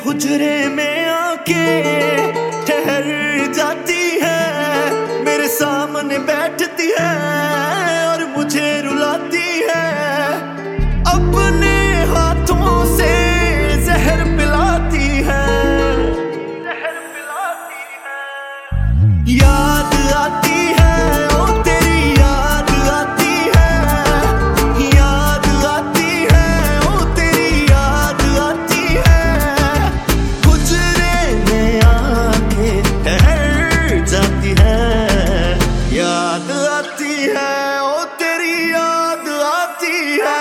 हुजरे में आके ठहर जाती है, मेरे सामने बैठती है और मुझे रुलाती है, अपने हाथों से जहर पिलाती है, जहर पिलाती है। याद आती है ओ तेरी याद आती है, याद आती है ओ तेरी याद आती है, हुजरे में आके ठहर जाती है, याद आती है ओ तेरी याद आती है।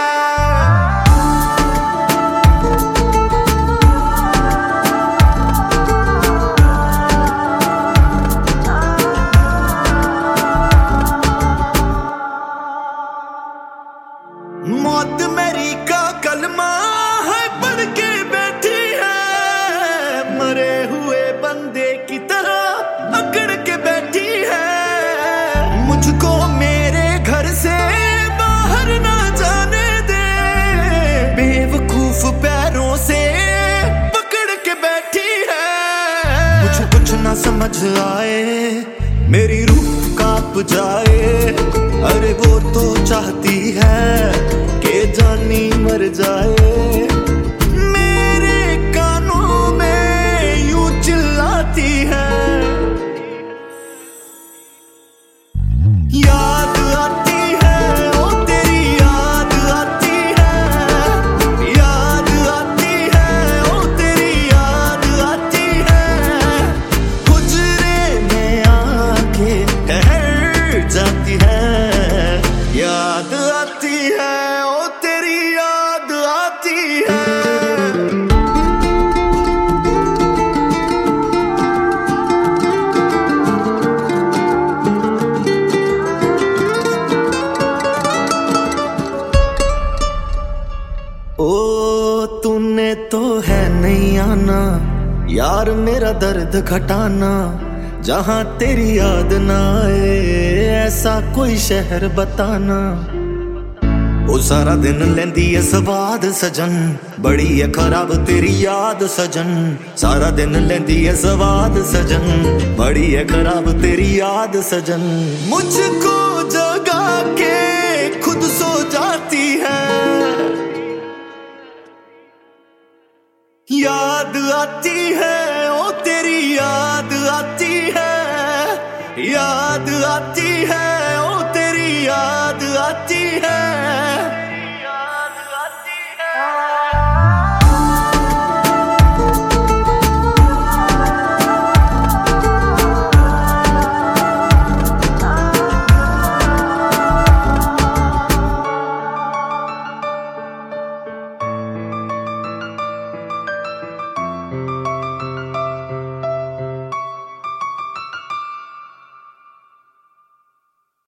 मौत मेरी का कलमा है पढ़ के बैठी है, मरे हुए बंदे की तरह अकड़ के बैठी है, मुझको मेरे घर से बाहर ना जाने दे, बेवकूफ पैरों से पकड़ के बैठी है, मुझे कुछ ना समझ आए, मेरी रूह कांप जाए, अरे वो तो चाहती है कि जानी मर जाए, मेरे कानों में यूं चिल्लाती है, याद आती है ओ तेरी याद आती है, याद आती है ओ तेरी याद आती है, हुजरे में आके ठहर जाती है, याद आती है ओ तेरी याद आती है। ओ तूने तो है नहीं आना यार मेरा दर्द घटाना, जहां तेरी याद ना आए ऐसा कोई शहर बताना, ओ सारा दिन लेंदी है स्वाद सजन, बड़ी है खराब तेरी याद सजन, सारा दिन लेंदी है स्वाद सजन, बड़ी है खराब तेरी याद सजन, मुझको जगा के खुद सो जाती है, याद आती है ओ तेरी याद आती है, याद आती है ओ तेरी याद आती है।